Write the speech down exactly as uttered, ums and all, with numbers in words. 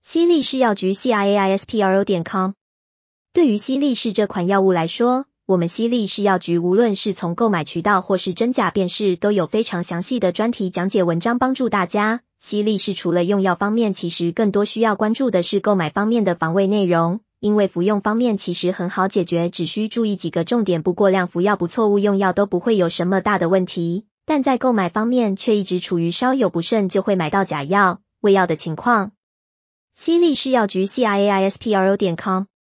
西力士药局 C I A I S P R O 点 com。对于西力士这款药物来说，我们西力士药局无论是从购买渠道或是真假辨识，都有非常详细的专题讲解文章帮助大家。西力士除了用药方面，其实更多需要关注的是购买方面的防卫内容，因为服用方面其实很好解决，只需注意几个重点，不过量服药不错误用药都不会有什么大的问题。但在购买方面却一直处于稍有不慎就会买到假药、伪药的情况。西力士药局 C I A I S P R O 点 com